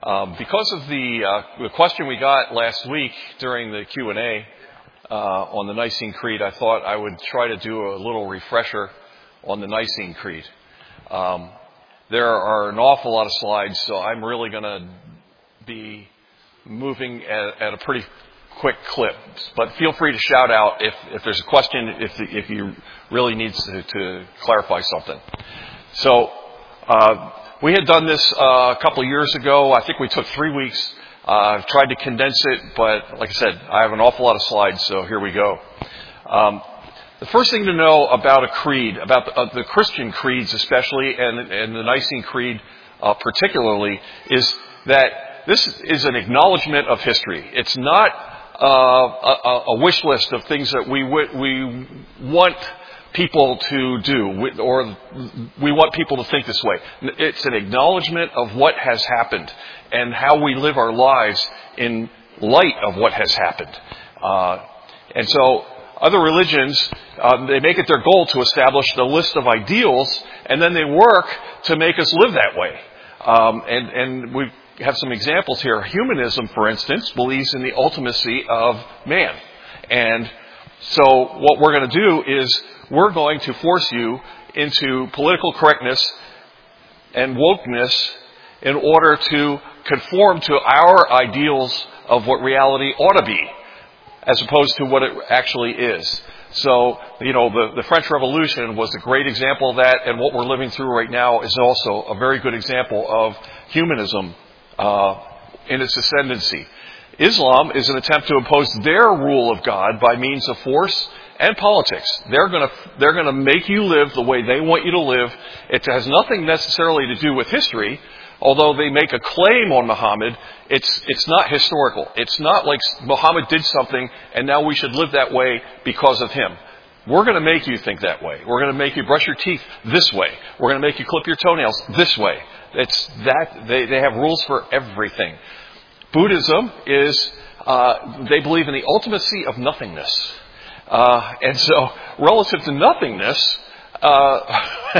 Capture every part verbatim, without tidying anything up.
Um, because of the, uh, the question we got last week during the Q and A uh, on the Nicene Creed, I thought I would try to do a little refresher on the Nicene Creed. Um, there are an awful lot of slides, so I'm really going to be moving at, at a pretty quick clip. But feel free to shout out if, if there's a question, if if you really need to, to clarify something. So uh, we had done this uh, a couple of years ago. I think we took three weeks. Uh, I've tried to condense it, but like I said, I have an awful lot of slides, so here we go. Um, the first thing to know about a creed, about the, uh, the Christian creeds especially, and, and the Nicene Creed uh, particularly, is that this is an acknowledgement of history. It's not uh, a, a wish list of things that we we want people to do, or we want people to think this way. It's an acknowledgement of what has happened and how we live our lives in light of what has happened. Uh, and so other religions, uh, they make it their goal to establish the list of ideals, and then they work to make us live that way. Um, and, and we have some examples here. Humanism, for instance, believes in the ultimacy of man. And so what we're going to do is we're going to force you into political correctness and wokeness in order to conform to our ideals of what reality ought to be, as opposed to what it actually is. So, you know, the, the French Revolution was a great example of that, and what we're living through right now is also a very good example of humanism uh, in its ascendancy. Islam is an attempt to impose their rule of God by means of force and politics. They're going to they're going to make you live the way they want you to live. It has nothing necessarily to do with history. Although they make a claim on Muhammad, it's it's not historical. It's not like Muhammad did something and now we should live that way because of him. We're going to make you think that way. We're going to make you brush your teeth this way. We're going to make you clip your toenails this way. It's that they, they have rules for everything. Buddhism is uh, they believe in the ultimacy of nothingness, uh, and so relative to nothingness. Uh,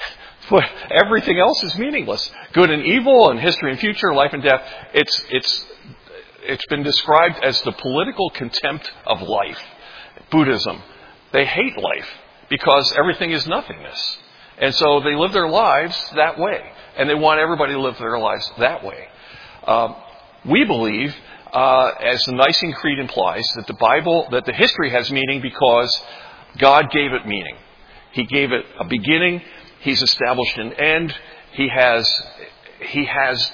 Everything else is meaningless. Good and evil, and history and future, life and death. It's it's it's been described as the political contempt of life. Buddhism. They hate life because everything is nothingness. And so they live their lives that way. And they want everybody to live their lives that way. Um, we believe, uh, as the Nicene Creed implies, that the Bible, that the history has meaning because God gave it meaning. He gave it a beginning. He's established an end. He has he has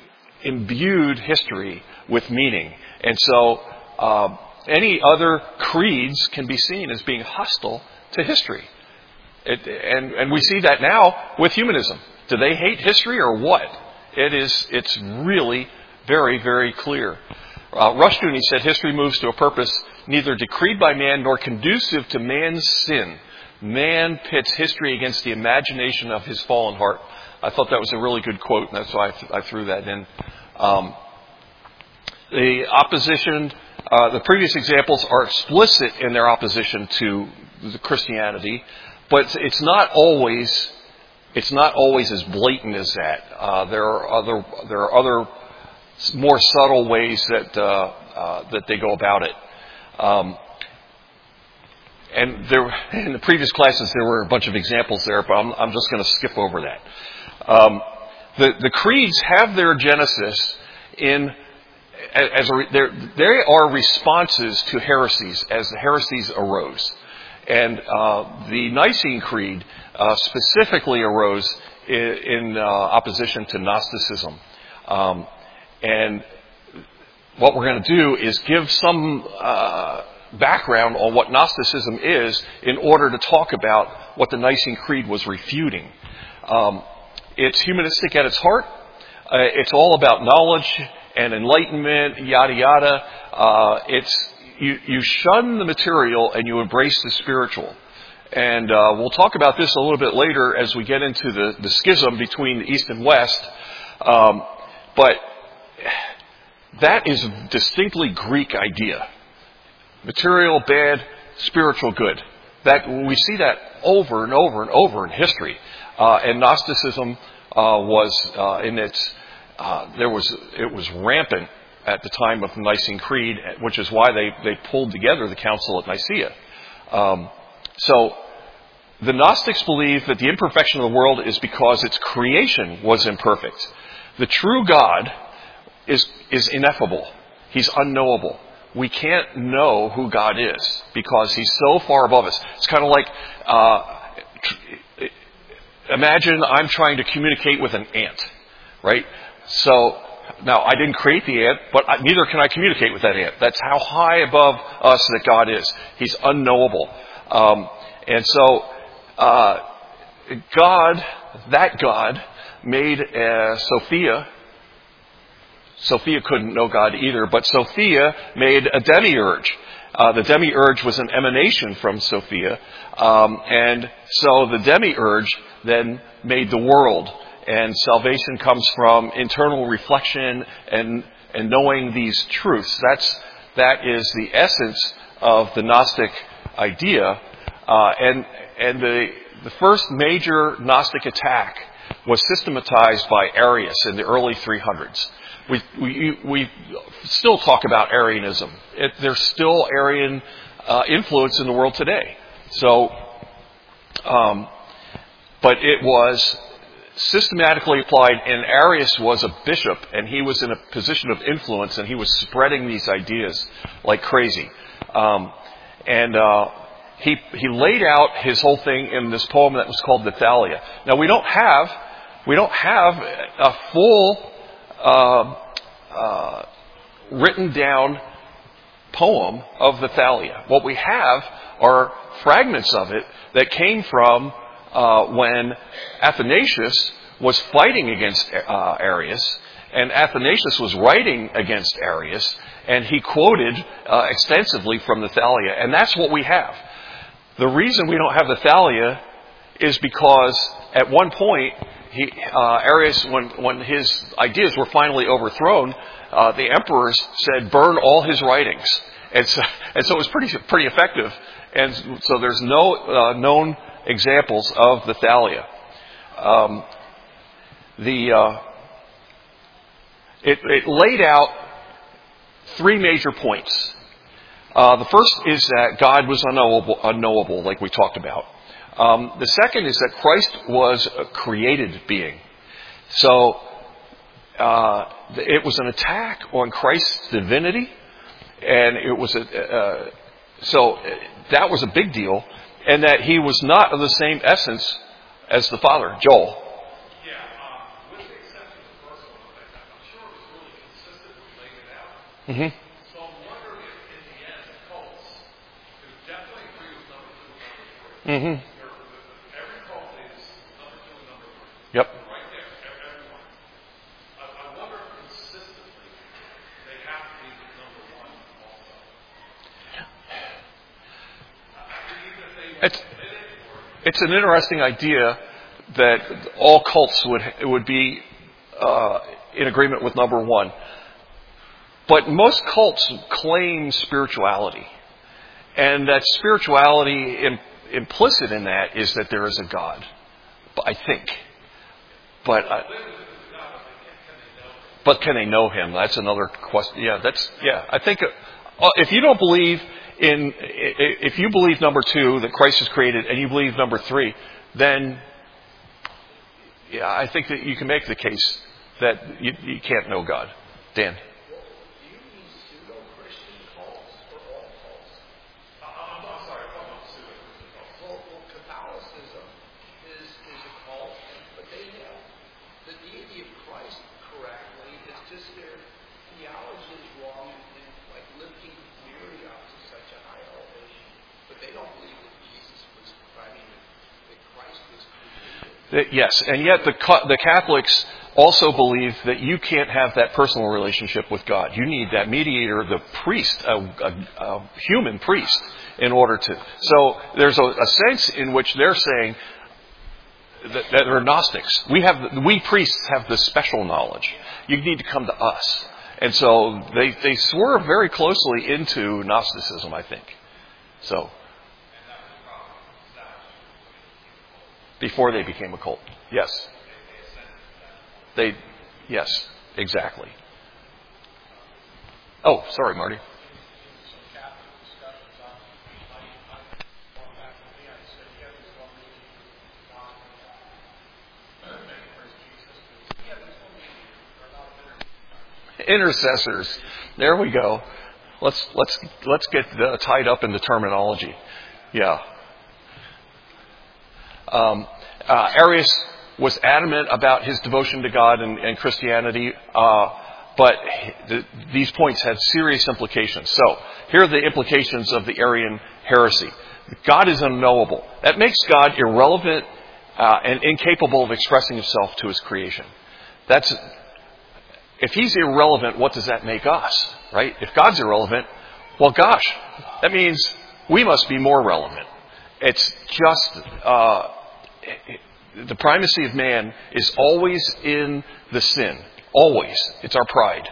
imbued history with meaning. And so uh, any other creeds can be seen as being hostile to history. It, and, and we see that now with humanism. Do they hate history or what? It is, it's really very, very clear. Uh, Rushdoony said history moves to a purpose neither decreed by man nor conducive to man's sin. Man pits history against the imagination of his fallen heart. I thought that was a really good quote, and that's why I, th- I threw that in. Um, the opposition, uh, the previous examples are explicit in their opposition to the Christianity, but it's not always, it's not always as blatant as that. Uh, there are other, there are other more subtle ways that uh, uh, that they go about it. Um, And there, in the previous classes, there were a bunch of examples there, but I'm, I'm just going to skip over that. Um, the, the creeds have their genesis in, as a, they are responses to heresies as the heresies arose. And uh, the Nicene Creed uh, specifically arose in, in uh, opposition to Gnosticism. Um, and what we're going to do is give some Uh, background on what Gnosticism is in order to talk about what the Nicene Creed was refuting. Um, it's humanistic at its heart. Uh, it's all about knowledge and enlightenment, yada yada. Uh, it's you, you shun the material and you embrace the spiritual. And uh, we'll talk about this a little bit later as we get into the, the schism between the East and West. Um, but that is a distinctly Greek idea. Material bad, spiritual good. That we see that over and over and over in history. Uh, and Gnosticism uh, was uh, in its uh, there was it was rampant at the time of the Nicene Creed, which is why they, they pulled together the Council at Nicaea. Um, so the Gnostics believe that the imperfection of the world is because its creation was imperfect. The true God is is ineffable. He's unknowable. We can't know who God is because He's so far above us. It's kind of like, uh, imagine I'm trying to communicate with an ant, right? So, now I didn't create the ant, but I, neither can I communicate with that ant. That's how high above us that God is. He's unknowable. Um, and so, uh, God, that God, made uh, Sophia. Sophia couldn't know God either, but Sophia made a demiurge. Uh, the demiurge was an emanation from Sophia. Um, and so the demiurge then made the world. And salvation comes from internal reflection and, and knowing these truths. That's, that is the essence of the Gnostic idea. Uh, and, and the, the first major Gnostic attack was systematized by Arius in the early three hundreds. We, we, we still talk about Arianism. It, there's still Arian uh, influence in the world today. So, um, but it was systematically applied, and Arius was a bishop, and he was in a position of influence, and he was spreading these ideas like crazy. Um, and uh, he he laid out his whole thing in this poem that was called the Thalia. Now we don't have we don't have a full uh, uh, written down poem of the Thalia. What we have are fragments of it that came from uh, when Athanasius was fighting against uh, Arius, and Athanasius was writing against Arius, and he quoted uh, extensively from the Thalia, and that's what we have. The reason we don't have the Thalia is because at one point, he, uh, Arius, when, when his ideas were finally overthrown, uh, the emperors said, burn all his writings. And so, and so it was pretty pretty effective. And so there's no uh, known examples of the Thalia. Um, the uh, it, it laid out three major points. Uh, the first is that God was unknowable, unknowable, like we talked about. Um, the second is that Christ was a created being. So uh, it was an attack on Christ's divinity, and it was a uh, so that was a big deal, and that he was not of the same essence as the Father. Joel. Yeah, um, with the exception of the first one, I'm sure it was really consistent with laying it out. Mm-hmm. So I'm wondering if, in the end, the cults could definitely agree with number two and number three. Mm-hmm. Every cult is number two and number three. Yep. Right there, everyone. I, I wonder if consistently they have to be with number one also. I think even if they It's, admit it or it's an interesting idea that all cults would would be uh, in agreement with number one. But most cults claim spirituality. And that spirituality, im- implicit in that, is that there is a God. I think. But uh, but can they know Him? That's another question. Yeah, that's yeah. I think uh, if you don't believe in, if you believe number two, that Christ is created, and you believe number three, then yeah, I think that you can make the case that you, you can't know God. Dan. Yes, and yet the the Catholics also believe that you can't have that personal relationship with God. You need that mediator, the priest, a, a, a human priest, in order to. So there's a, a sense in which they're saying that, that they're Gnostics. We have we priests have the special knowledge. You need to come to us, and so they they swerve very closely into Gnosticism, I think. So. Before they became a cult. Yes. They, yes. Exactly. Oh, sorry, Marty. Intercessors. There we go. Let's let's let's get uh, tied up in the terminology. Yeah. Um, uh, Arius was adamant about his devotion to God and, and Christianity, uh, but the, these points had serious implications. So here are the implications of the Arian heresy. God is unknowable. That makes God irrelevant uh, and incapable of expressing himself to his creation. That's If he's irrelevant, what does that make us, right? If God's irrelevant, well, gosh, that means we must be more relevant. It's just, uh, the primacy of man is always in the sin. Always. It's our pride.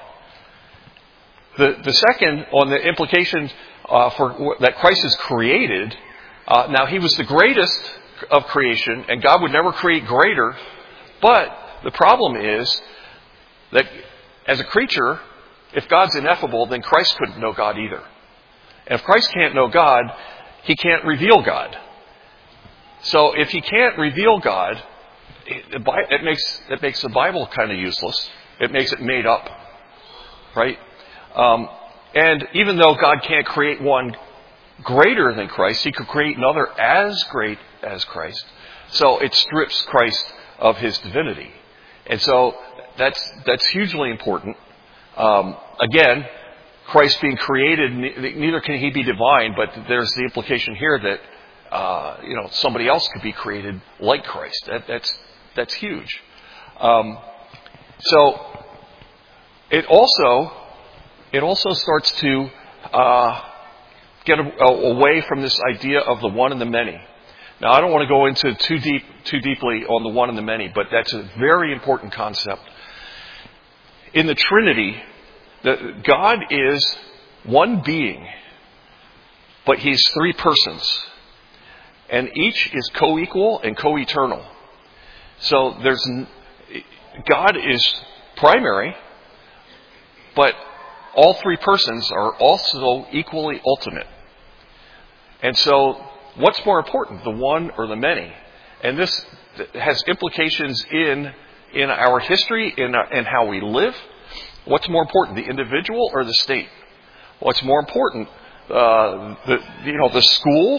The, the second, on the implication uh, for that Christ is created, uh, now he was the greatest of creation, and God would never create greater, but the problem is that as a creature, if God's ineffable, then Christ couldn't know God either. And if Christ can't know God, he can't reveal God. So if he can't reveal God, it makes it makes the Bible kind of useless. It makes it made up, right? Um, and even though God can't create one greater than Christ, he could create another as great as Christ. So it strips Christ of his divinity. And so that's that's hugely important. Um, again, Christ being created, neither can he be divine, but there's the implication here that uh, you know somebody else could be created like Christ. That, that's that's huge. Um, so it also it also starts to uh, get a, a, away from this idea of the one and the many. Now, I don't want to go into too deep too deeply on the one and the many, but that's a very important concept. In the Trinity, the, God is one being, but he's three persons. And each is co-equal and co-eternal. So there's God is primary, but all three persons are also equally ultimate. And so what's more important, the one or the many? And this has implications in in our history, in, our, in how we live. What's more important, the individual or the state? What's more important, uh, the you know the school?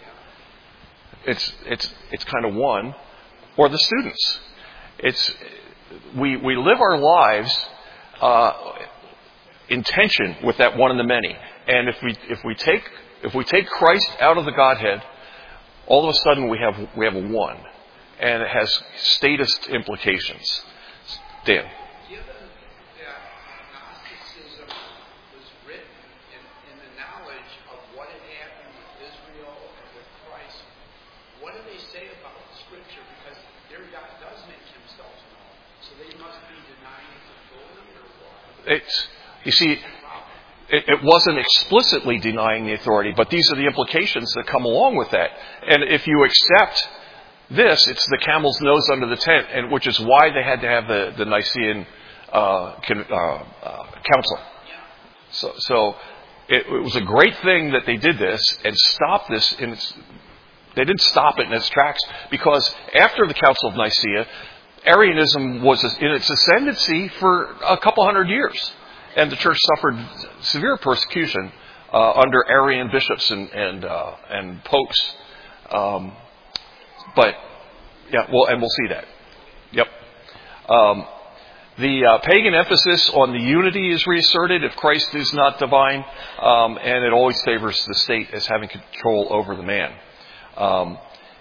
It's it's it's kind of one, or the students. It's we we live our lives uh, in tension with that one and the many. And if we if we take if we take Christ out of the Godhead, all of a sudden we have we have a one. And it has statist implications. Dan. Given that Gnosticism was written in, in the knowledge of what had happened with Israel and with Christ, what do they say about the Scripture? Because their God does make himself known. So they must be denying his authority or what? It's, you see, it, it wasn't explicitly denying the authority, but these are the implications that come along with that. And if you accept this, it's the camel's nose under the tent, and which is why they had to have the, the Nicene uh, con, uh, uh, Council. So, so it, it was a great thing that they did this and stopped this in its. They didn't stop it in its tracks, because after the Council of Nicaea, Arianism was in its ascendancy for a couple hundred years, and the church suffered severe persecution uh, under Arian bishops and and, uh, and popes. Um, But, yeah, well, and we'll see that. Yep. Um, the uh, pagan emphasis on the unity is reasserted if Christ is not divine, um, and it always favors the state as having control over the man. Um,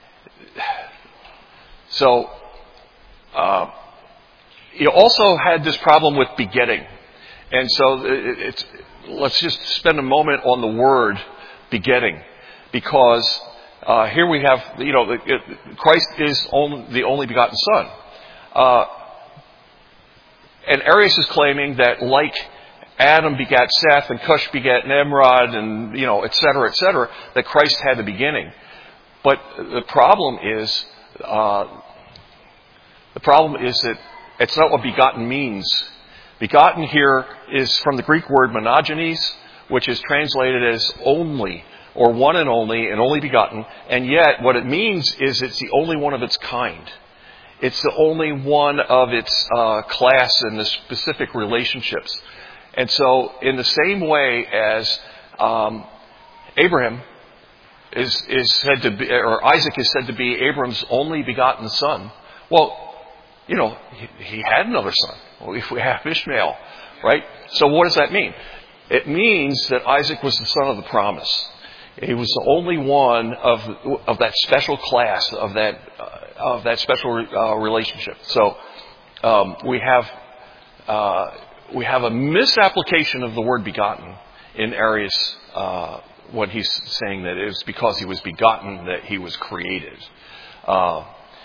so, uh, you also had this problem with begetting. And so it, it's, let's just spend a moment on the word begetting, because Uh, here we have, you know, it, Christ is only, the only begotten Son. Uh, and Arius is claiming that like Adam begat Seth and Cush begat Nimrod and, you know, et cetera, et cetera, that Christ had the beginning. But the problem is, uh, the problem is that it's not what begotten means. Begotten here is from the Greek word monogenes, which is translated as only, or one and only, and only begotten. And yet, what it means is it's the only one of its kind. It's the only one of its uh, class in the specific relationships. And so, in the same way as um, Abraham is, is said to be, or Isaac is said to be Abram's only begotten son, well, you know, he, he had another son. Well, if we have Ishmael, right? So what does that mean? It means that Isaac was the son of the promise. He was the only one of of that special class, of that uh, of that special uh, relationship. So um, we have uh, we have a misapplication of the word begotten in Arius uh, when he's saying that it was because he was begotten that he was created, uh,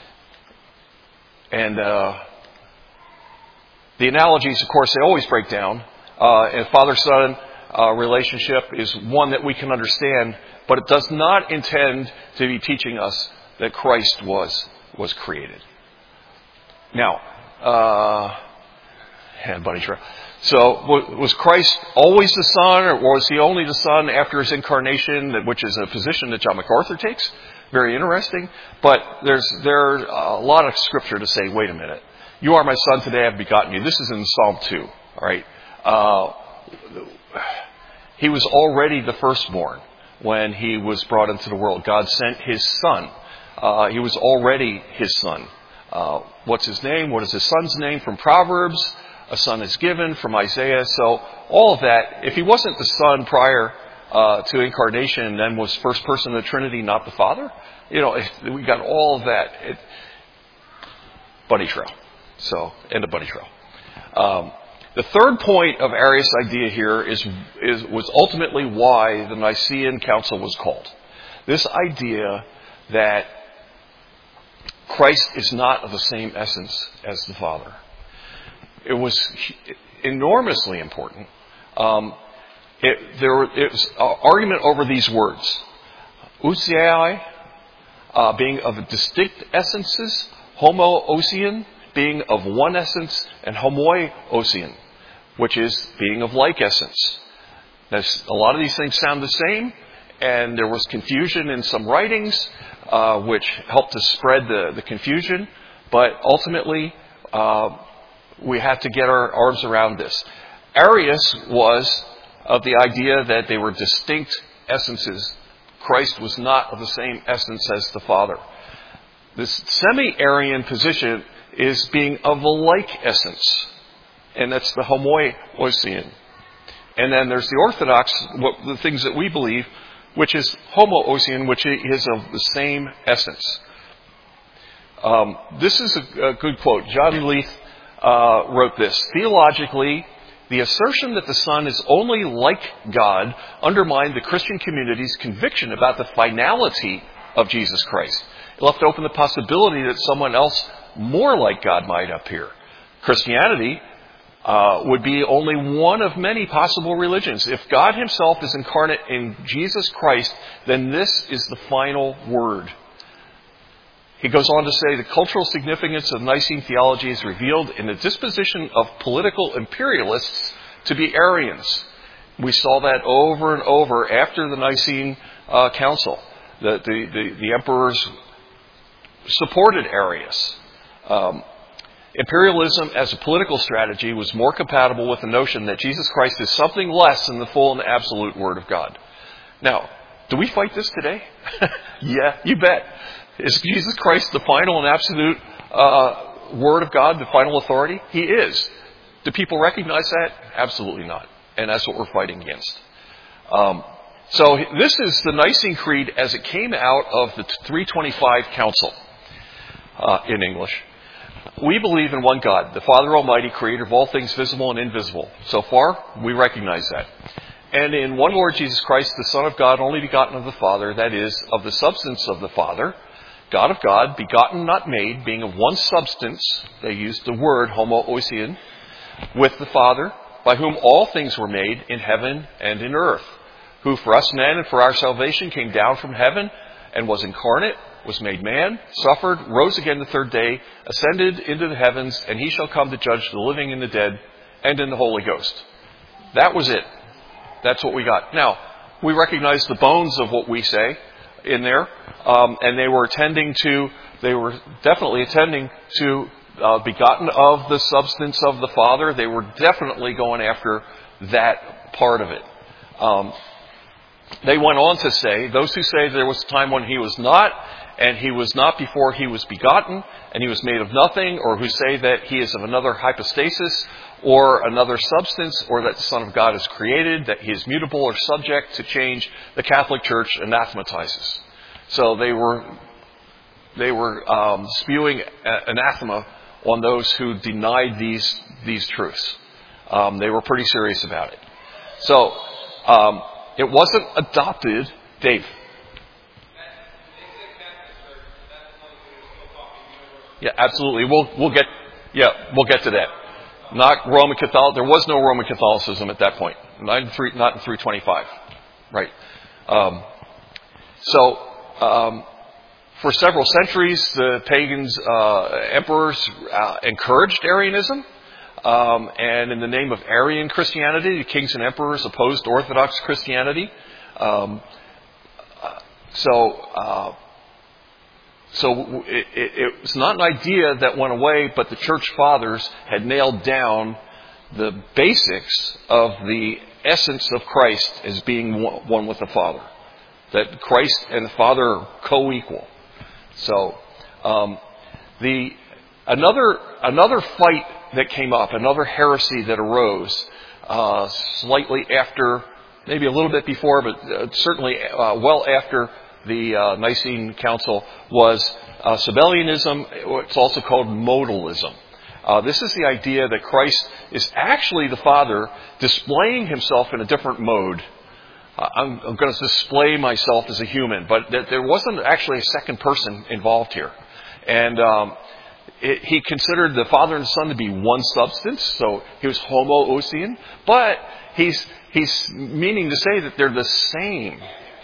and uh, the analogies, of course, they always break down. Uh, and father-son uh, relationship is one that we can understand, but it does not intend to be teaching us that Christ was was created. Now, uh, yeah, buddy, sure. So, was Christ always the Son, or was he only the Son after his incarnation, which is a position that John MacArthur takes? Very interesting. But there's there's a lot of scripture to say, wait a minute. You are my son, today I have begotten you. This is in Psalm two, all right? Uh, he was already the firstborn when he was brought into the world. God sent his son. Uh, he was already his son. Uh, what's his name? What is his son's name? From Proverbs. A son is given from Isaiah. So all of that, if he wasn't the son prior uh, to incarnation and then was first person of the Trinity, not the Father, you know, if we got all of that. It, Buddy trail. So, end of buddy trail. Um, the third point of Arius' idea here is, is was ultimately why the Nicene Council was called. This idea that Christ is not of the same essence as the Father. It was enormously important. Um, it, there it was an argument over these words. Ousiai, uh, being of distinct essences, homoousian, being of one essence, and homoiousian, which is being of like essence. Now, a lot of these things sound the same, and there was confusion in some writings, uh, which helped to spread the, the confusion. But ultimately, uh, we have to get our arms around this. Arius was of the idea that they were distinct essences. Christ was not of the same essence as the Father. This semi-Arian position is being of a like essence, and that's the homoousian. And then there's the Orthodox, what, the things that we believe, which is homoousian, which is of the same essence. Um, this is a, a good quote. John Leith uh, wrote this. Theologically, the assertion that the Son is only like God undermined the Christian community's conviction about the finality of Jesus Christ. It left open the possibility that someone else more like God might appear. Christianity uh, would be only one of many possible religions. If God himself is incarnate in Jesus Christ, then this is the final word. He goes on to say, the cultural significance of Nicene theology is revealed in the disposition of political imperialists to be Arians. We saw that over and over after the Nicene uh, Council. The, the, the, the emperors supported Arius. Um, imperialism as a political strategy was more compatible with the notion that Jesus Christ is something less than the full and absolute Word of God. Now, do we fight this today? Yeah, you bet. Is Jesus Christ the final and absolute uh, Word of God, the final authority? He is. Do people recognize that? Absolutely not. And that's what we're fighting against. Um, so this is the Nicene Creed as it came out of the three twenty-five Council uh, in English. We believe in one God, the Father Almighty, creator of all things visible and invisible. So far, we recognize that. And in one Lord Jesus Christ, the Son of God, only begotten of the Father, that is, of the substance of the Father, God of God, begotten, not made, being of one substance, they used the word homoousian, with the Father, by whom all things were made in heaven and in earth, who for us men and for our salvation came down from heaven and was incarnate, was made man, suffered, rose again the third day, ascended into the heavens, and he shall come to judge the living and the dead, and in the Holy Ghost. That was it. That's what we got. Now, we recognize the bones of what we say in there, um, and they were attending to, they were definitely attending to uh, begotten of the substance of the Father. They were definitely going after that part of it. Um, they went on to say, those who say there was a time when he was not, and he was not before he was begotten, and he was made of nothing, or who say that he is of another hypostasis, or another substance, or that the Son of God is created, that he is mutable or subject to change, the Catholic Church anathematizes. So they were they were um, spewing anathema on those who denied these these truths. Um, they were pretty serious about it. So um, it wasn't adopted, Dave. Yeah, absolutely. We'll we'll get yeah we'll get to that. Not Roman Catholic. There was no Roman Catholicism at that point. Not in three, not in three twenty-five, right? Um, so um, for several centuries, the pagans, uh, emperors uh, encouraged Arianism, um, and in the name of Arian Christianity, the kings and emperors opposed Orthodox Christianity. Um, uh, so. Uh, So it, it, it was not an idea that went away, but the church fathers had nailed down the basics of the essence of Christ as being one with the Father. That Christ and the Father are co-equal. So um, the another another fight that came up, another heresy that arose uh, slightly after, maybe a little bit before, but uh, certainly uh, well after the uh, Nicene Council, was uh, Sabellianism. It's also called modalism. Uh, this is the idea that Christ is actually the Father displaying himself in a different mode. Uh, I'm, I'm going to display myself as a human, but th- there wasn't actually a second person involved here. And um, it, he considered the Father and the Son to be one substance, so he was homoousian, but he's he's meaning to say that they're the same.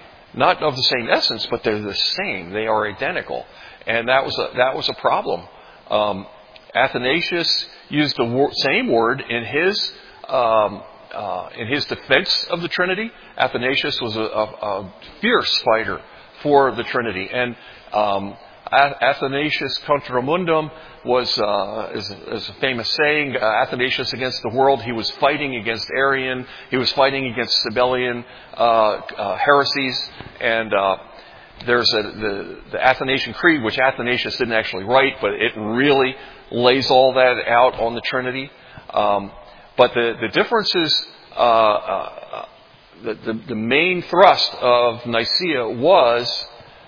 Not of the same essence, but they're the same. They are identical, and that was a, that was a problem. Um, Athanasius used the wor- same word in his um, uh, in his defense of the Trinity. Athanasius was a, a, a fierce fighter for the Trinity, and um, Athanasius contra mundum was uh, is, is a famous saying. Uh, Athanasius against the world. He was fighting against Arian. He was fighting against Sabellian uh, uh, heresies. And uh, there's a, the, the Athanasian Creed, which Athanasius didn't actually write, but it really lays all that out on the Trinity. Um, but the the differences, uh, uh, the, the the main thrust of Nicaea was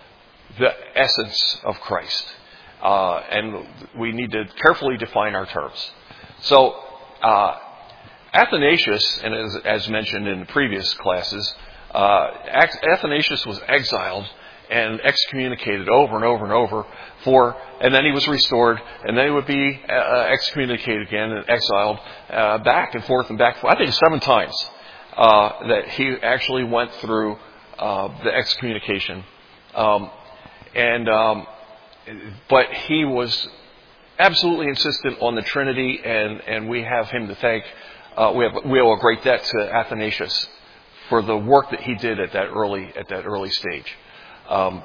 the essence of Christ. Uh, and we need to carefully define our terms. So, uh, Athanasius, and as, as mentioned in the previous classes, uh, Athanasius was exiled and excommunicated over and over and over for, and then he was restored, and then he would be uh, excommunicated again and exiled uh, back and forth and back and forth. I think seven times uh, that he actually went through uh, the excommunication. Um, And, um, but he was absolutely insistent on the Trinity, and, and we have him to thank. Uh, we have we owe a great debt to Athanasius for the work that he did at that early at that early stage. Um,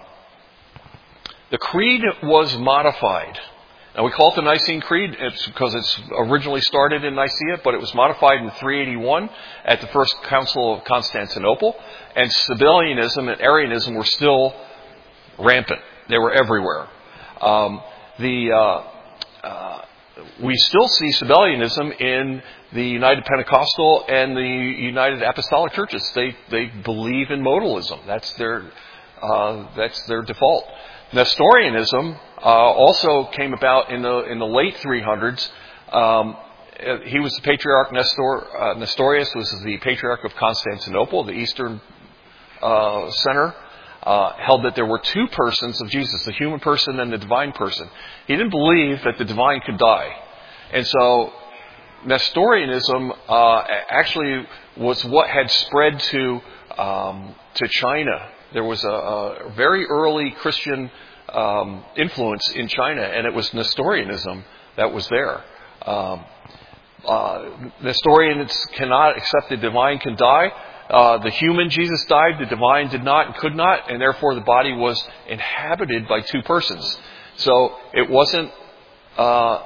the creed was modified. Now we call it the Nicene Creed. It's because it's originally started in Nicaea, but it was modified in three eighty-one at the First Council of Constantinople, and Sabellianism and Arianism were still rampant. They were everywhere. Um, the uh, uh, we still see Sabellianism in the United Pentecostal and the United Apostolic churches. They they believe in modalism. That's their uh, that's their default. Nestorianism uh, also came about in the in the late three hundreds. Um, he was the patriarch. Nestor uh, Nestorius was the patriarch of Constantinople, the Eastern uh, center. Uh, held that there were two persons of Jesus, the human person and the divine person. He didn't believe that the divine could die. And so Nestorianism uh, actually was what had spread to um, to China. There was a, a very early Christian um, influence in China, and it was Nestorianism that was there. Um, uh, Nestorians cannot accept the divine can die. Uh, the human Jesus died, the divine did not and could not, and therefore the body was inhabited by two persons. So it wasn't uh,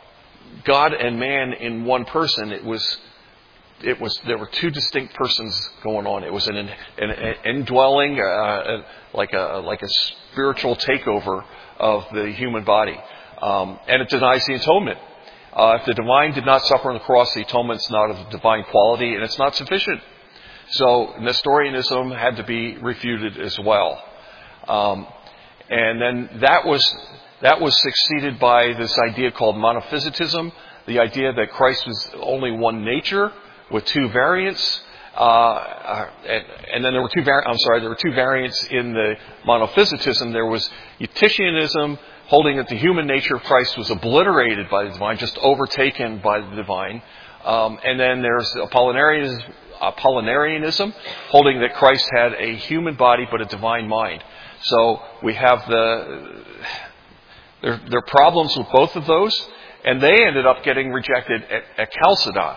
God and man in one person. It was, it was. There were two distinct persons going on. It was an, an, an indwelling, uh, like a like a spiritual takeover of the human body, um, and it denies the atonement. Uh, if the divine did not suffer on the cross, the atonement's not of divine quality, and it's not sufficient. So Nestorianism had to be refuted as well. Um, and then that was that was succeeded by this idea called monophysitism, the idea that Christ was only one nature with two variants. Uh, and, and then there were two vari- I'm sorry, there were two variants in the monophysitism. There was Eutychianism, holding that the human nature of Christ was obliterated by the divine, just overtaken by the divine. Um, and then there's Apollinarianism, Apollinarianism, holding that Christ had a human body but a divine mind. So we have the there, there are problems with both of those, and they ended up getting rejected at, at Chalcedon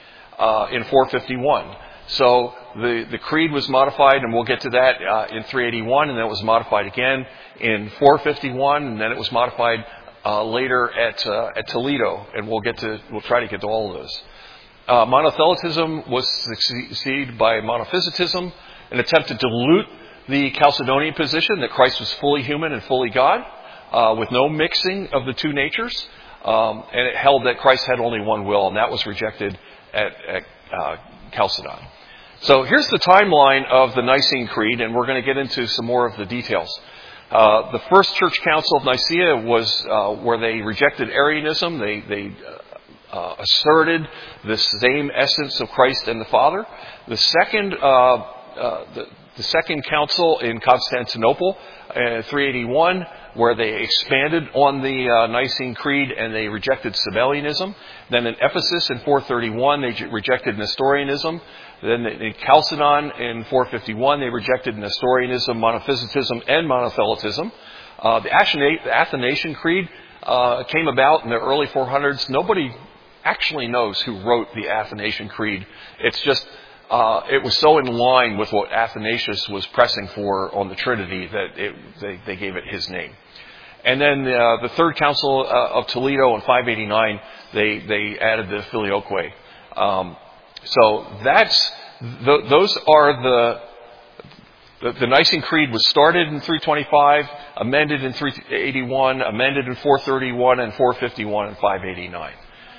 uh, in four fifty-one. So the, the creed was modified, and we'll get to that uh, in three eighty-one, and then it was modified again in four fifty-one, and then it was modified uh, later at uh, at Toledo, and we'll get to we'll try to get to all of those. Uh, monothelitism was succeeded by monophysitism, an attempt to dilute the Chalcedonian position that Christ was fully human and fully God, uh, with no mixing of the two natures, um, and it held that Christ had only one will, and that was rejected at, at uh, Chalcedon. So here's the timeline of the Nicene Creed, and we're going to get into some more of the details. Uh, the First Church Council of Nicaea was uh, where they rejected Arianism. They, they uh, asserted the same essence of Christ and the Father. The second, uh, uh, the, the second council in Constantinople, uh, three eighty-one, where they expanded on the uh, Nicene Creed and they rejected Sabellianism. Then in Ephesus in four thirty-one, they rejected Nestorianism. Then in Chalcedon in four fifty-one, they rejected Nestorianism, monophysitism, and monothelitism. Uh, the Athanasian Creed uh, came about in the early four hundreds. Nobody actually knows who wrote the Athanasian Creed. It's just, uh, it was so in line with what Athanasius was pressing for on the Trinity that it, they, they gave it his name. And then uh, the Third Council uh, of Toledo in five eighty-nine, they, they added the Filioque. Um, So that's th- those are the, the the Nicene Creed was started in three twenty-five, amended in three eighty-one, amended in four thirty-one, and four fifty-one, and five eighty-nine.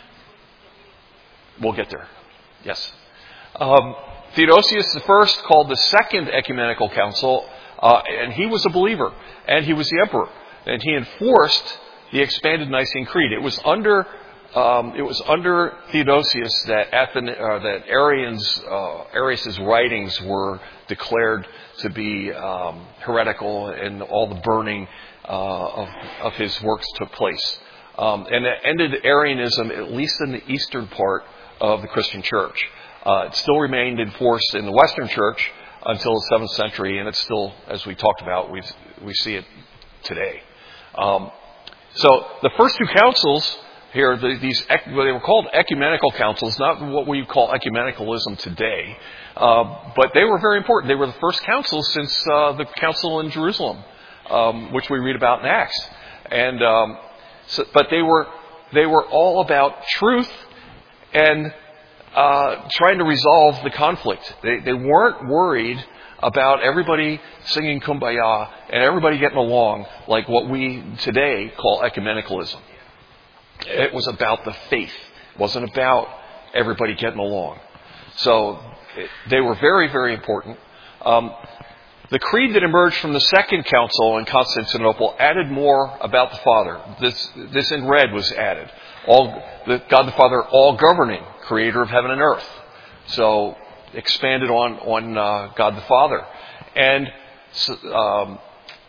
We'll get there. Yes. Um, Theodosius the First called the Second Ecumenical Council, uh, and he was a believer, and he was the emperor, and he enforced the expanded Nicene Creed. It was under Um, it was under Theodosius that Athen- uh, that Arian's, uh, Arius' writings were declared to be um, heretical, and all the burning uh, of, of his works took place. Um, and it ended Arianism, at least in the eastern part of the Christian Church. Uh, it still remained in force in the Western Church until the seventh century, and it's still, as we talked about, we we see it today. Um, so the first two councils here, the, these well, they were called ecumenical councils, not what we call ecumenicalism today, uh, but they were very important. They were the first councils since uh, the council in Jerusalem, um, which we read about in Acts. And um, so, but they were they were all about truth and uh, trying to resolve the conflict. They, they weren't worried about everybody singing Kumbaya and everybody getting along like what we today call ecumenicalism. It was about the faith. It wasn't about everybody getting along. So it, they were very, very important. Um, the creed that emerged from the Second Council in Constantinople added more about the Father. This, this in red was added. All the, God the Father, all governing, creator of heaven and earth. So expanded on on uh, God the Father, and so, um,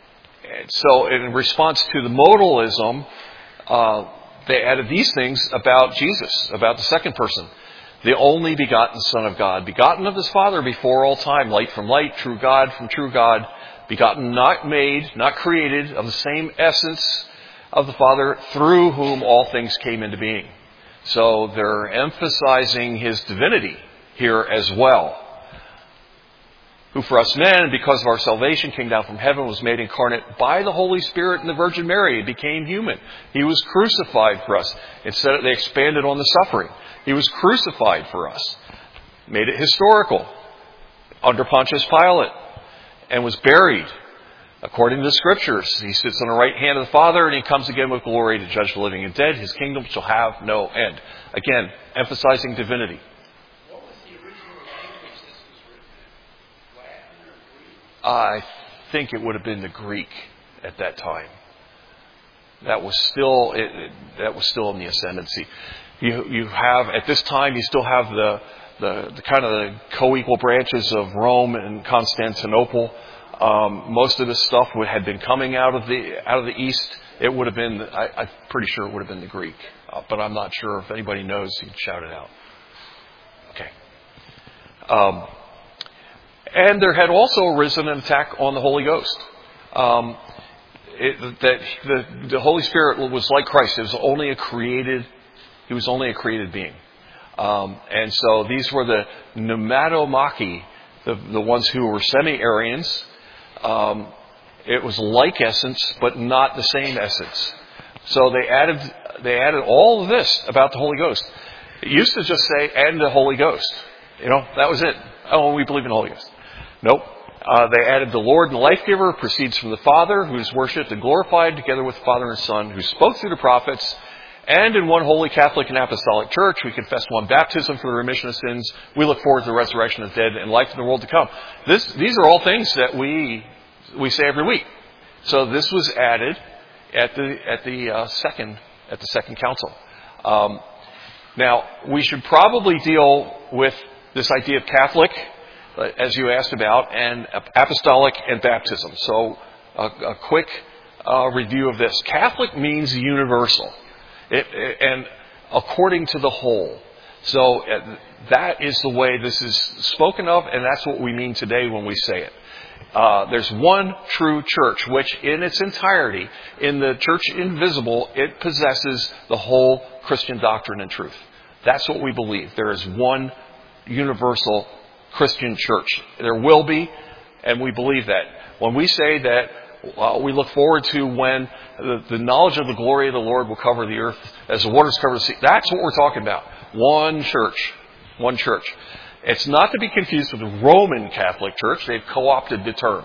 so in response to the modalism. Uh, They added these things about Jesus, about the second person. The only begotten Son of God, begotten of his Father before all time, light from light, true God from true God, begotten, not made, not created, of the same essence of the Father, through whom all things came into being. So they're emphasizing his divinity here as well. Who for us men, because of our salvation, came down from heaven, was made incarnate by the Holy Spirit and the Virgin Mary. He became human. He was crucified for us. Instead, they expanded on the suffering. He was crucified for us. Made it historical. Under Pontius Pilate. And was buried. According to the Scriptures, he sits on the right hand of the Father, and he comes again with glory to judge the living and dead. His kingdom shall have no end. Again, emphasizing divinity. What was the original language this was written in? Latin or Greek? I think it would have been the Greek at that time. That was still it, it, that was still in the ascendancy. You you have at this time you still have the the, the kind of the co-equal branches of Rome and Constantinople. Um, most of this stuff would, had been coming out of the out of the East. It would have been, I, I'm pretty sure it would have been the Greek, uh, but I'm not sure. If anybody knows, you can shout it out. Okay. Um, and there had also arisen an attack on the Holy Ghost. Um, it, that the, the Holy Spirit was like Christ. It was only a created. He was only a created being, um, and so these were the pneumatomachy, the the ones who were semi-Arians. Um, it was like essence, but not the same essence. So they added they added all of this about the Holy Ghost. It used to just say, "and the Holy Ghost." You know, that was it. Oh, we believe in the Holy Ghost. Nope. Uh, they added the Lord and the Life Giver proceeds from the Father, who is worshipped and glorified together with the Father and Son, who spoke through the prophets. And in one holy Catholic and Apostolic Church, we confess one baptism for the remission of sins. We look forward to the resurrection of the dead and life in the world to come. This, these are all things that we we say every week. So this was added at the at the uh, second at the second council. Um, now we should probably deal with this idea of Catholic, uh, as you asked about, and apostolic and baptism. So a, a quick uh, review of this. Catholic means universal. It, it, and according to the whole. So uh, that is the way this is spoken of, and that's what we mean today when we say it. Uh, there's one true church, which in its entirety, in the church invisible, it possesses the whole Christian doctrine and truth. That's what we believe. There is one universal Christian church. There will be, and we believe that. When we say that, Uh, we look forward to when the, the knowledge of the glory of the Lord will cover the earth as the waters cover the sea. That's what we're talking about. One church. One church. It's not to be confused with the Roman Catholic Church. They've co-opted the term.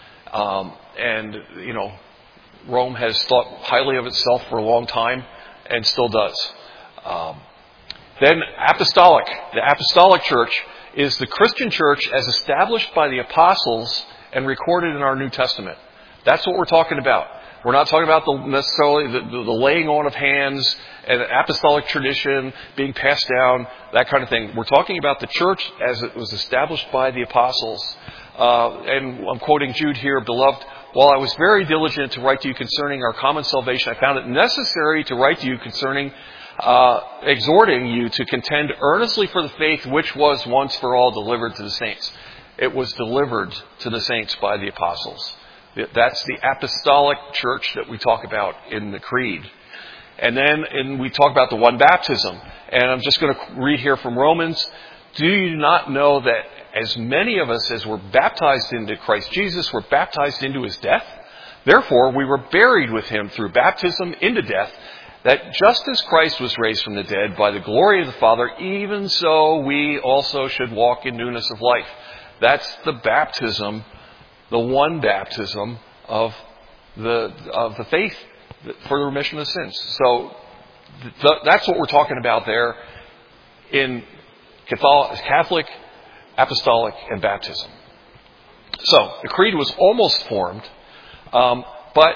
Um, and, you know, Rome has thought highly of itself for a long time and still does. Um, then apostolic. The apostolic church is the Christian church as established by the apostles and recorded in our New Testament. That's what we're talking about. We're not talking about the necessarily the, the, the laying on of hands and apostolic tradition being passed down, that kind of thing. We're talking about the church as it was established by the apostles. Uh, and I'm quoting Jude here, "Beloved, while I was very diligent to write to you concerning our common salvation, I found it necessary to write to you concerning, uh, exhorting you to contend earnestly for the faith which was once for all delivered to the saints." It was delivered to the saints by the apostles. That's the apostolic church that we talk about in the creed. And then and we talk about the one baptism. And I'm just going to read here from Romans. "Do you not know that as many of us as were baptized into Christ Jesus were baptized into his death? Therefore, we were buried with him through baptism into death, that just as Christ was raised from the dead by the glory of the Father, even so we also should walk in newness of life." That's the baptism, the one baptism of the of the faith for the remission of sins. So th- that's what we're talking about there in Catholic, apostolic, and baptism. So the creed was almost formed, um, but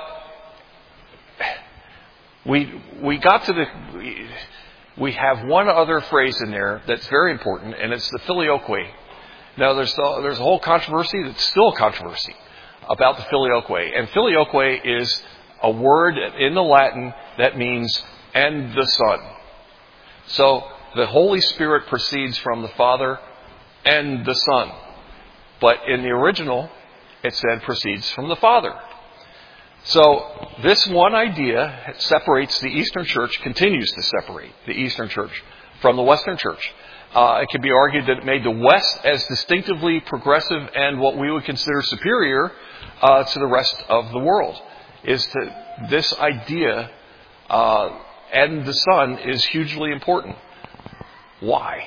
we we got to the we, we have one other phrase in there that's very important, and it's the filioque. Now, there's the, there's a whole controversy that's still a controversy about the filioque. And filioque is a word in the Latin that means "and the Son." So the Holy Spirit proceeds from the Father and the Son. But in the original, it said proceeds from the Father. So this one idea separates the Eastern Church, continues to separate the Eastern Church from the Western Church. Uh, it can be argued that it made the West as distinctively progressive and what we would consider superior uh, to the rest of the world. Is that this idea uh, and the Son is hugely important. Why?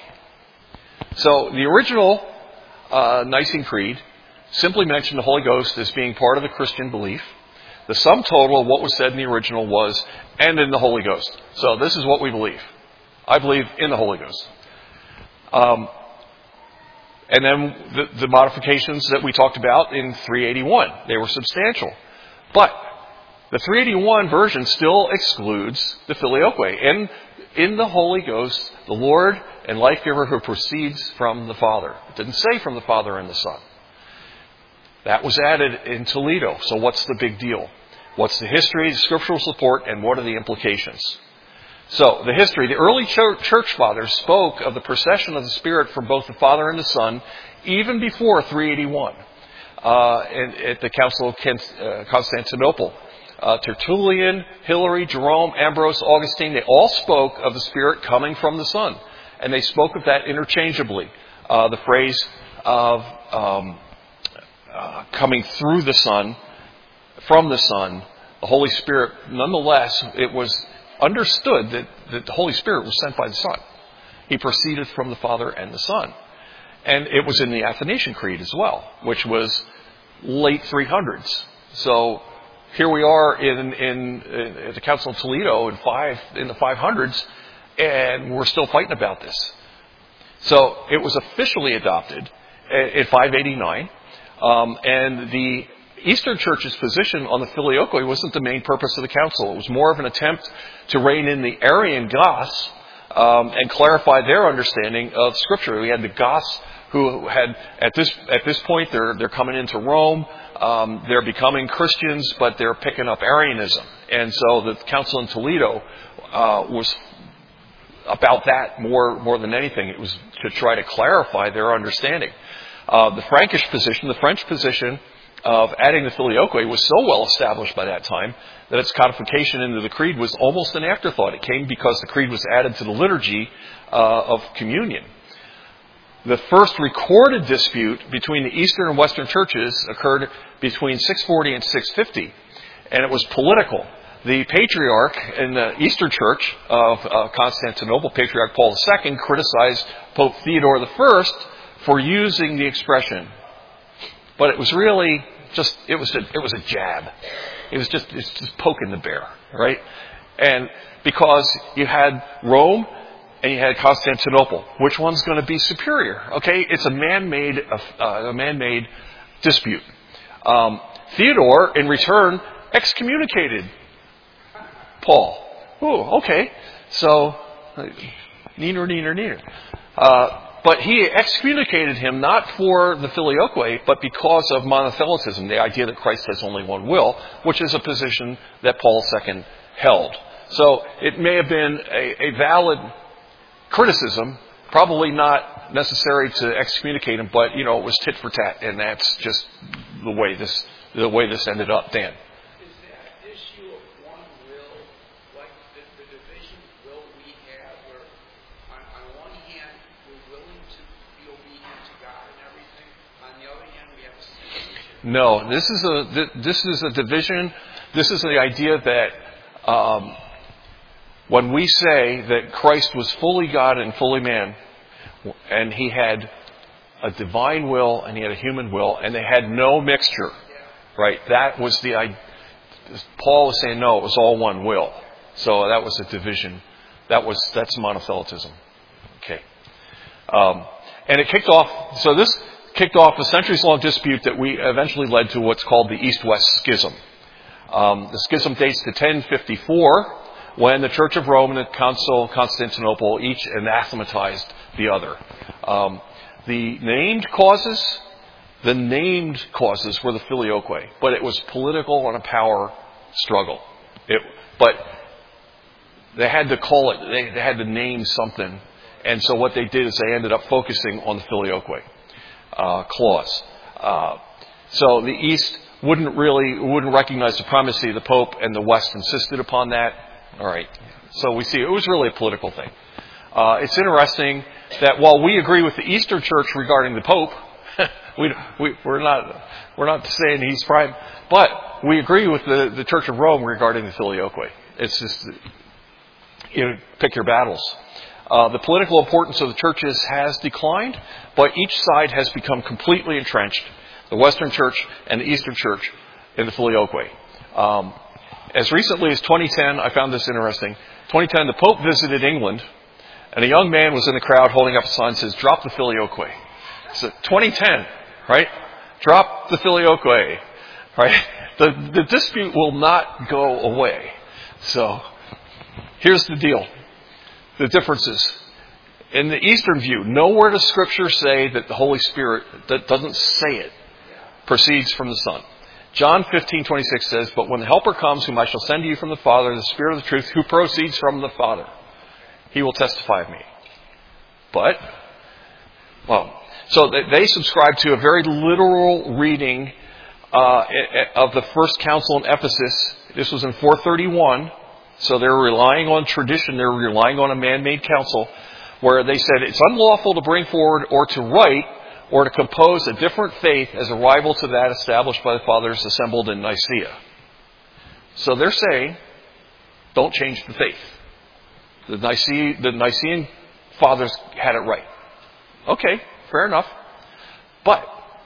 So the original uh, Nicene Creed simply mentioned the Holy Ghost as being part of the Christian belief. The sum total of what was said in the original was, and in the Holy Ghost. So this is what we believe. I believe in the Holy Ghost. Um, and then the, the modifications that we talked about in three eighty-one, they were substantial. But the three eighty-one version still excludes the Filioque. And in the Holy Ghost, the Lord and life giver who proceeds from the Father. It didn't say from the Father and the Son. That was added in Toledo. So what's the big deal? What's the history, the scriptural support, and what are the implications? So, the history. The early church fathers spoke of the procession of the Spirit from both the Father and the Son even before three eighty-one uh, at the Council of Constantinople. Uh, Tertullian, Hilary, Jerome, Ambrose, Augustine, they all spoke of the Spirit coming from the Son. And they spoke of that interchangeably. Uh, the phrase of um, uh, coming through the Son, from the Son, the Holy Spirit, nonetheless, it was understood that, that the Holy Spirit was sent by the Son. He proceeded from the Father and the Son. And it was in the Athanasian Creed as well, which was late three hundreds. So here we are in, in, in at the Council of Toledo in five in the five hundreds, and we're still fighting about this. So it was officially adopted in five eighty-nine, um, and the Eastern Church's position on the Filioque wasn't the main purpose of the council. It was more of an attempt to rein in the Arian Goths um, and clarify their understanding of Scripture. We had the Goths who had, at this at this point, they're they're coming into Rome. Um, they're becoming Christians, but they're picking up Arianism. And so the council in Toledo uh, was about that more more than anything. It was to try to clarify their understanding. Uh, the Frankish position, the French position, of adding the Filioque was so well established by that time that its codification into the Creed was almost an afterthought. It came because the Creed was added to the liturgy uh, of communion. The first recorded dispute between the Eastern and Western churches occurred between six forty and six fifty, and it was political. The patriarch in the Eastern Church of uh, Constantinople, Patriarch Paul the Second, criticized Pope Theodore the First for using the expression. But it was really just, it was a, it was a jab. It was just, it's just poking the bear, right? And because you had Rome and you had Constantinople, which one's going to be superior? Okay, it's a man-made, uh, a man-made dispute. Um, Theodore, in return, excommunicated Paul. Oh, okay. So, neener, neener, neener. Uh, But he excommunicated him not for the Filioque, but because of monothelitism, the idea that Christ has only one will, which is a position that Paul the Second held. So it may have been a, a valid criticism, probably not necessary to excommunicate him, but you know it was tit for tat, and that's just the way this the way this ended up. Dan. No, this is a this is a division. This is the idea that um, when we say that Christ was fully God and fully man, and he had a divine will and he had a human will, and they had no mixture, right? That was the idea. Paul was saying no, it was all one will. So that was a division. That was that's monothelitism. Okay, um, and it kicked off. So this. kicked off a centuries-long dispute that we eventually led to what's called the East-West Schism. Um, the schism dates to ten fifty-four, when the Church of Rome and the Council of Constantinople each anathematized the other. Um, the named causes, the named causes were the Filioque, but it was political and a power struggle. It, but they had to call it, they, they had to name something, and so what they did is they ended up focusing on the Filioque. Uh, clause. Uh, so the East wouldn't really, wouldn't recognize the primacy of the Pope, and the West insisted upon that. All right. So we see it was really a political thing. Uh, it's interesting that while we agree with the Eastern Church regarding the Pope, we, we, we're not we're not saying he's prime, but we agree with the, the Church of Rome regarding the Filioque. It's just, you know, pick your battles. Uh, the political importance of the churches has declined, but each side has become completely entrenched, the Western Church and the Eastern Church, in the Filioque. Um, as recently as twenty ten, I found this interesting. twenty ten, the Pope visited England, and a young man was in the crowd holding up a sign that says, "Drop the Filioque." So twenty ten, right? Drop the Filioque, right? The, the dispute will not go away. So here's the deal. The differences. In the Eastern view, nowhere does Scripture say that the Holy Spirit, that doesn't say it, proceeds from the Son. John fifteen twenty-six says, "But when the Helper comes, whom I shall send to you from the Father, the Spirit of the truth, who proceeds from the Father, he will testify of me." But, well, so they subscribe to a very literal reading uh, of the First Council in Ephesus. This was in four thirty-one. So they're relying on tradition. They're relying on a man-made council where they said it's unlawful to bring forward or to write or to compose a different faith as a rival to that established by the fathers assembled in Nicaea. So they're saying, don't change the faith. The Nicene, the Nicene fathers had it right. Okay, fair enough. But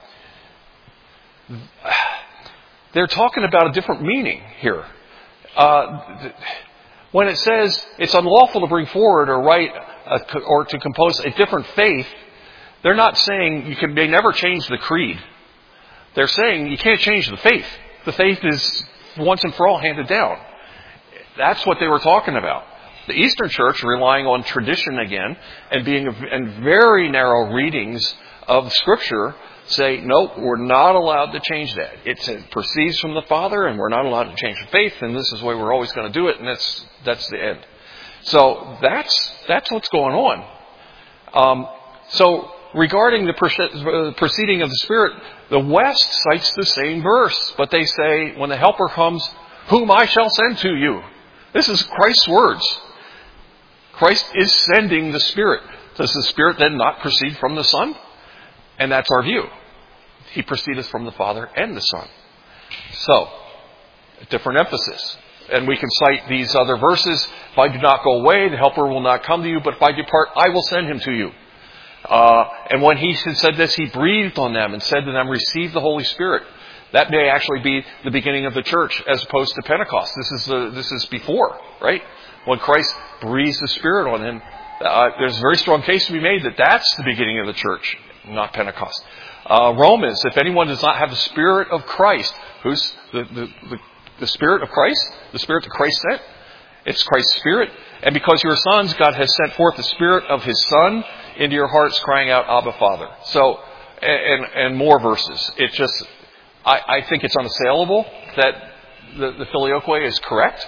they're talking about a different meaning here. Uh, when it says it's unlawful to bring forward or write a, or to compose a different faith, they're not saying you can may never change the creed. They're saying you can't change the faith. The faith is once and for all handed down. That's what they were talking about. The Eastern Church, relying on tradition again and being in very narrow readings of Scripture, say, nope, we're not allowed to change that. It's, it proceeds from the Father, and we're not allowed to change the faith, and this is the way we're always going to do it, and that's that's the end. So that's that's what's going on. Um, so regarding the proceeding of the Spirit, the West cites the same verse, but they say, when the Helper comes, whom I shall send to you. This is Christ's words. Christ is sending the Spirit. Does the Spirit then not proceed from the Son? And that's our view. He proceedeth from the Father and the Son. So, a different emphasis. And we can cite these other verses. If I do not go away, the Helper will not come to you, but if I depart, I will send him to you. Uh, and when he said this, he breathed on them and said to them, receive the Holy Spirit. That may actually be the beginning of the church as opposed to Pentecost. This is the, this is before, right? When Christ breathes the Spirit on him, uh, there's a very strong case to be made that that's the beginning of the church, not Pentecost. Uh, Romans, if anyone does not have the Spirit of Christ, who's the, the, the, the Spirit of Christ? The Spirit that Christ sent? It's Christ's Spirit. And because you are sons, God has sent forth the Spirit of His Son into your hearts, crying out, Abba, Father. So, and, and more verses. It just, I, I think it's unassailable that the, the Filioque is correct.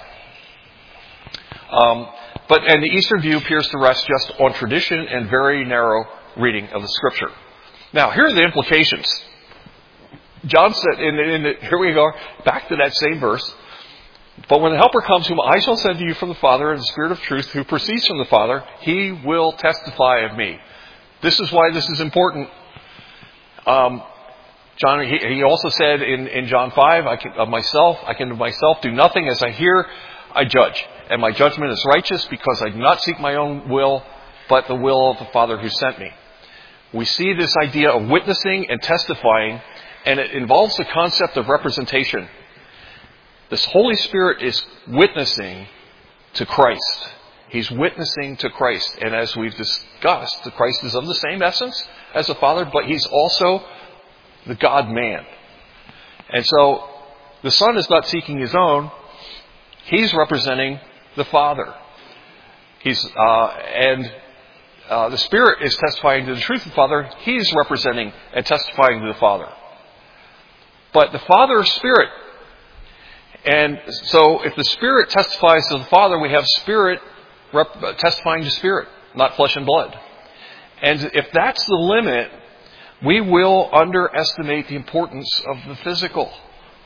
Um, but, and the Eastern view appears to rest just on tradition and very narrow reading of the Scripture. Now, here are the implications. John said, in, in the, here we go, back to that same verse. But when the Helper comes, whom I shall send to you from the Father, and the Spirit of truth, who proceeds from the Father, He will testify of me. This is why this is important. Um, John, he, he also said in, in John five, I can, of myself, I can of myself do nothing. As I hear, I judge. And my judgment is righteous, because I do not seek my own will, but the will of the Father who sent me. We see this idea of witnessing and testifying, and it involves the concept of representation. This Holy Spirit is witnessing to Christ. He's witnessing to Christ. And as we've discussed, the Christ is of the same essence as the Father, but He's also the God-man. And so the Son is not seeking His own. He's representing the Father. He's uh, and uh, the Spirit is testifying to the truth of the Father. He's representing and testifying to the Father. But the Father is Spirit. And so if the Spirit testifies to the Father, we have Spirit rep- testifying to Spirit, not flesh and blood. And if that's the limit, we will underestimate the importance of the physical.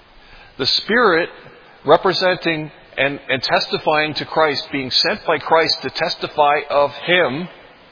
The Spirit representing and, and testifying to Christ, being sent by Christ to testify of Him,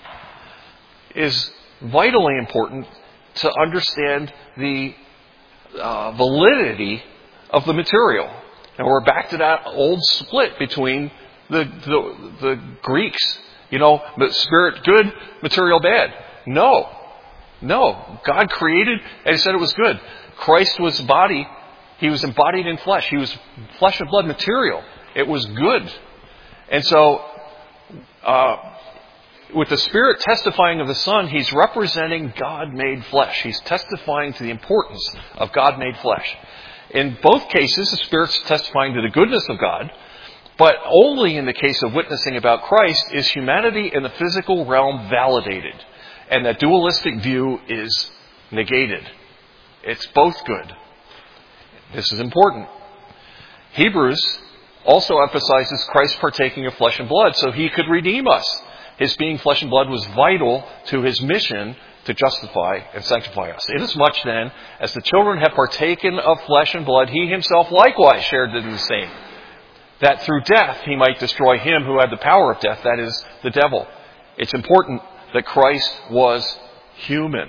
is vitally important to understand the uh, validity of the material. And we're back to that old split between the, the, the Greeks. You know, spirit good, material bad. No. No. God created and He said it was good. Christ was body. He was embodied in flesh. He was flesh and blood material. It was good. And so, uh, with the Spirit testifying of the Son, He's representing God made flesh. He's testifying to the importance of God made flesh. In both cases, the Spirit's testifying to the goodness of God, but only in the case of witnessing about Christ is humanity in the physical realm validated. And that dualistic view is negated. It's both good. This is important. Hebrews also emphasizes Christ partaking of flesh and blood so He could redeem us. His being flesh and blood was vital to His mission to justify and sanctify us. Inasmuch then, as the children have partaken of flesh and blood, He Himself likewise shared in the same, that through death He might destroy him who had the power of death, that is, the devil. It's important that Christ was human.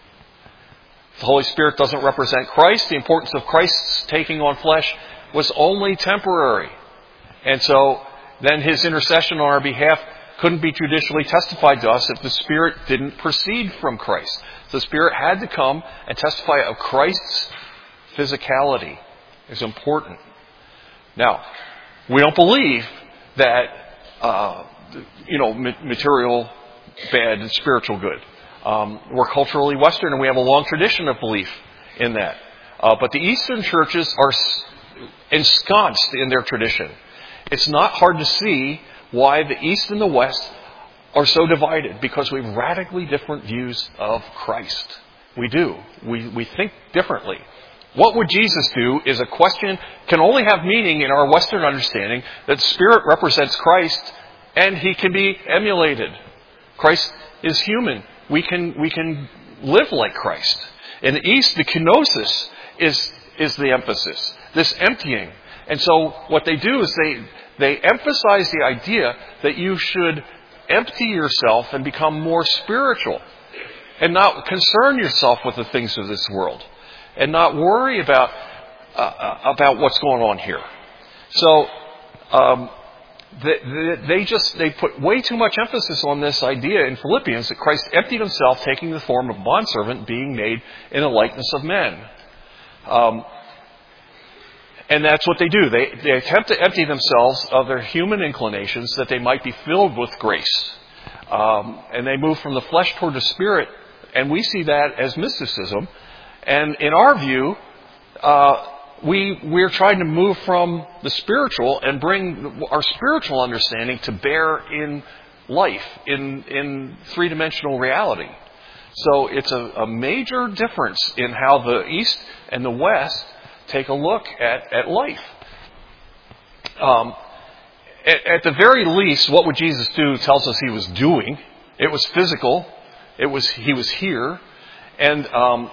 The Holy Spirit doesn't represent Christ. The importance of Christ's taking on flesh was only temporary. And so then His intercession on our behalf couldn't be judicially testified to us if the Spirit didn't proceed from Christ. The Spirit had to come and testify of Christ's physicality. It's important. Now, we don't believe that, uh, you know, material bad and spiritual good. Um, we're culturally Western and we have a long tradition of belief in that. Uh, but the Eastern churches are ensconced in their tradition. It's not hard to see why the East and the West are so divided, because we have radically different views of Christ. We do. We, we think differently. What would Jesus do is a question can only have meaning in our Western understanding that the Spirit represents Christ and He can be emulated. Christ is human. We can, we can live like Christ. In the East, the kenosis is, is the emphasis. This emptying. And so what they do is they, they emphasize the idea that you should empty yourself and become more spiritual and not concern yourself with the things of this world and not worry about uh, about what's going on here. So um, they, they just they put way too much emphasis on this idea in Philippians that Christ emptied Himself, taking the form of a bondservant, being made in the likeness of men. Um, And that's what they do. They, they attempt to empty themselves of their human inclinations that they might be filled with grace. Um, and they move from the flesh toward the Spirit. And we see that as mysticism. And in our view, uh, we, we're trying to move from the spiritual and bring our spiritual understanding to bear in life, in, in three-dimensional reality. So it's a, a major difference in how the East and the West take a look at, at life. Um, at, at the very least, what would Jesus do tells us He was doing. It was physical. It was He was here. And um,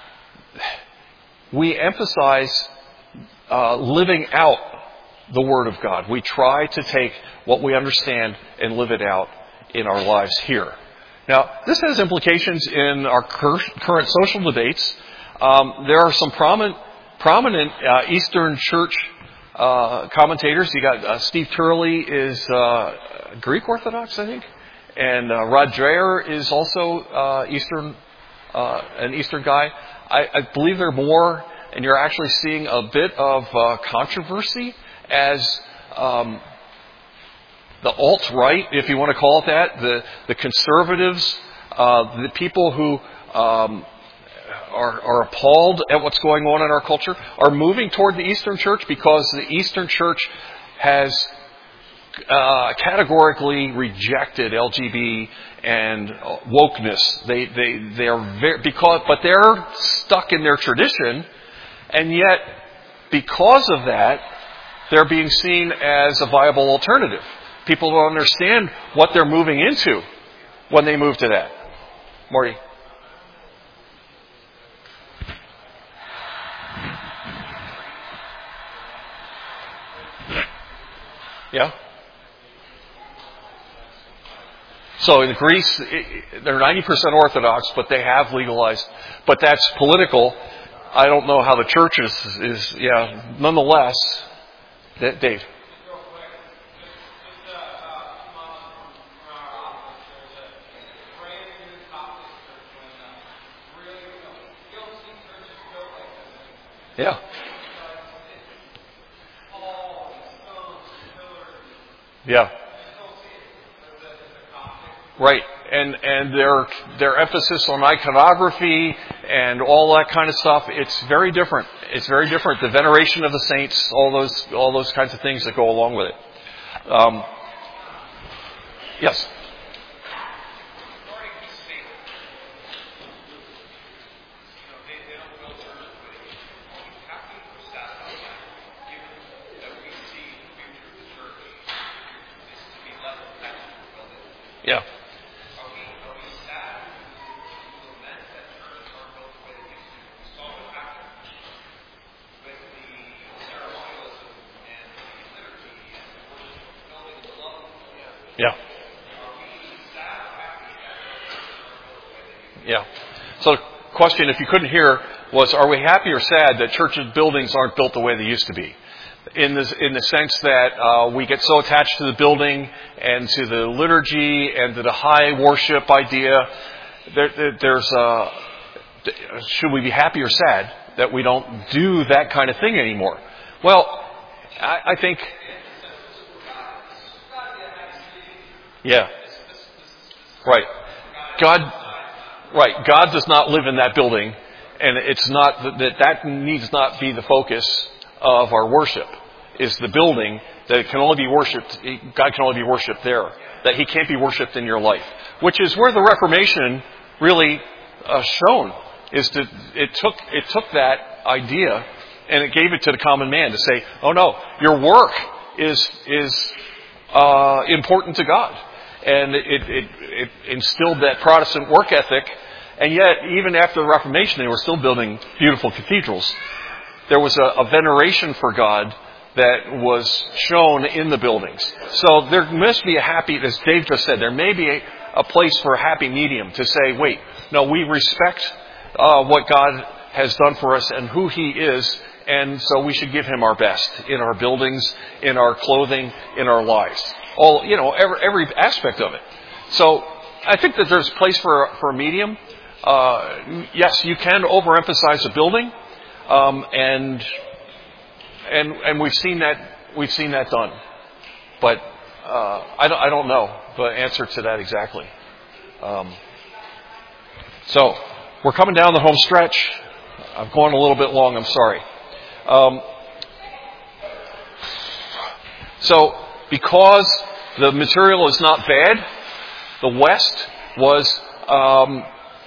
we emphasize uh, living out the Word of God. We try to take what we understand and live it out in our lives here. Now, this has implications in our cur- current social debates. Um, there are some prominent Prominent uh, Eastern Church uh, commentators. You got uh, Steve Turley is uh, Greek Orthodox, I think, and uh, Rod Dreher is also uh, Eastern, uh, an Eastern guy. I, I believe there are more, and you're actually seeing a bit of uh, controversy as um, the alt-right, if you want to call it that, the the conservatives, uh, the people who Um, Are, are appalled at what's going on in our culture, are moving toward the Eastern Church because the Eastern Church has uh, categorically rejected L G B T and wokeness. They they they are very, because but they're stuck in their tradition, and yet because of that, they're being seen as a viable alternative. People don't understand what they're moving into when they move to that. Marty. Yeah. So in Greece, they're ninety percent Orthodox, but they have legalized. But that's political. I don't know how the church is, is yeah, nonetheless. Dave. Yeah. Yeah. Right. And and their their emphasis on iconography and all that kind of stuff, it's very different. It's very different. The veneration of the saints, all those all those kinds of things that go along with it. Um, yes. Yeah. Yeah. Yeah. So the question, if you couldn't hear, was, are we happy or sad that churches' buildings aren't built the way they used to be? In the, in the sense that uh, we get so attached to the building and to the liturgy and to the high worship idea. There, there, there's uh, should we be happy or sad that we don't do that kind of thing anymore? Well, I, I think... Yeah. Right. God, right. God does not live in that building, and it's not that that needs not be the focus of our worship. Is the building that it can only be worshipped? God can only be worshipped there. That He can't be worshipped in your life, which is where the Reformation really uh, shone. Is to it took it took that idea and it gave it to the common man to say, oh no, your work is is uh, important to God. And it, it, it instilled that Protestant work ethic. And yet, even after the Reformation, they were still building beautiful cathedrals. There was a, a veneration for God that was shown in the buildings. So there must be a happy, as Dave just said, there may be a, a place for a happy medium to say, wait, no, we respect uh, what God has done for us and who He is, and so we should give Him our best in our buildings, in our clothing, in our lives. All, you know, every, every aspect of it. So I think that there's a place for, for a medium. Uh, yes, you can overemphasize a building, um, and and and we've seen that we've seen that done. But uh, I don't I don't know the answer to that exactly. Um, so we're coming down the home stretch. I've gone a little bit long. I'm sorry. Um, so. Because the material is not bad, the West was, um,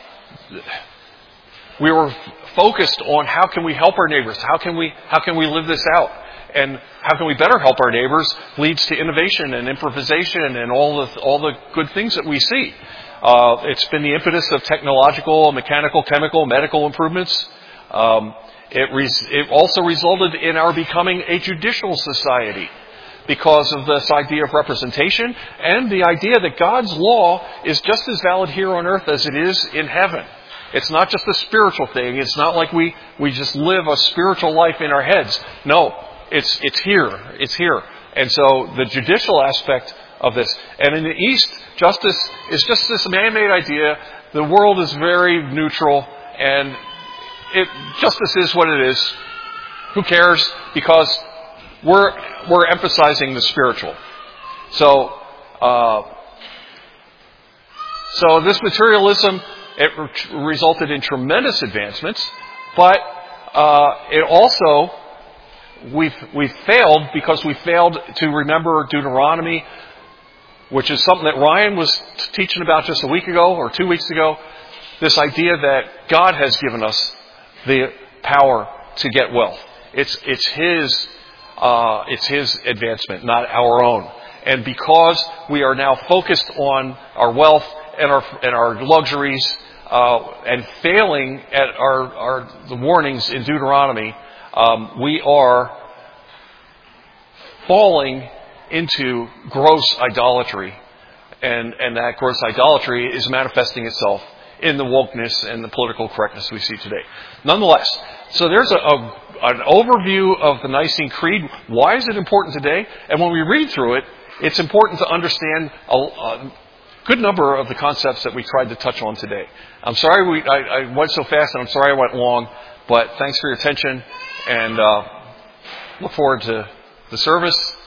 we were focused on how can we help our neighbors, how can we how can we live this out, and how can we better help our neighbors leads to innovation and improvisation and all the all the good things that we see. Uh, it's been the impetus of technological, mechanical, chemical, medical improvements. Um, it, res- it also resulted in our becoming a judicial society, because of this idea of representation and the idea that God's law is just as valid here on earth as it is in heaven. It's not just a spiritual thing. It's not like we, we just live a spiritual life in our heads. No, it's it's here. It's here. And so the judicial aspect of this. And in the East, justice is just this man-made idea. The world is very neutral, and it, justice is what it is. Who cares? Because We're we're emphasizing the spiritual. So uh, so this materialism, it re- resulted in tremendous advancements, but uh, it also we've we've failed because we failed to remember Deuteronomy, which is something that Ryan was t- teaching about just a week ago or two weeks ago. This idea that God has given us the power to get wealth. It's it's His. Uh, it's His advancement, not our own. And because we are now focused on our wealth and our and our luxuries, uh, and failing at our, our the warnings in Deuteronomy, um, we are falling into gross idolatry. And, and that gross idolatry is manifesting itself in the wokeness and the political correctness we see today. Nonetheless, so there's a, a, an overview of the Nicene Creed. Why is it important today? And when we read through it, it's important to understand a, a good number of the concepts that we tried to touch on today. I'm sorry we, I, I went so fast, and I'm sorry I went long, but thanks for your attention, and uh, look forward to the service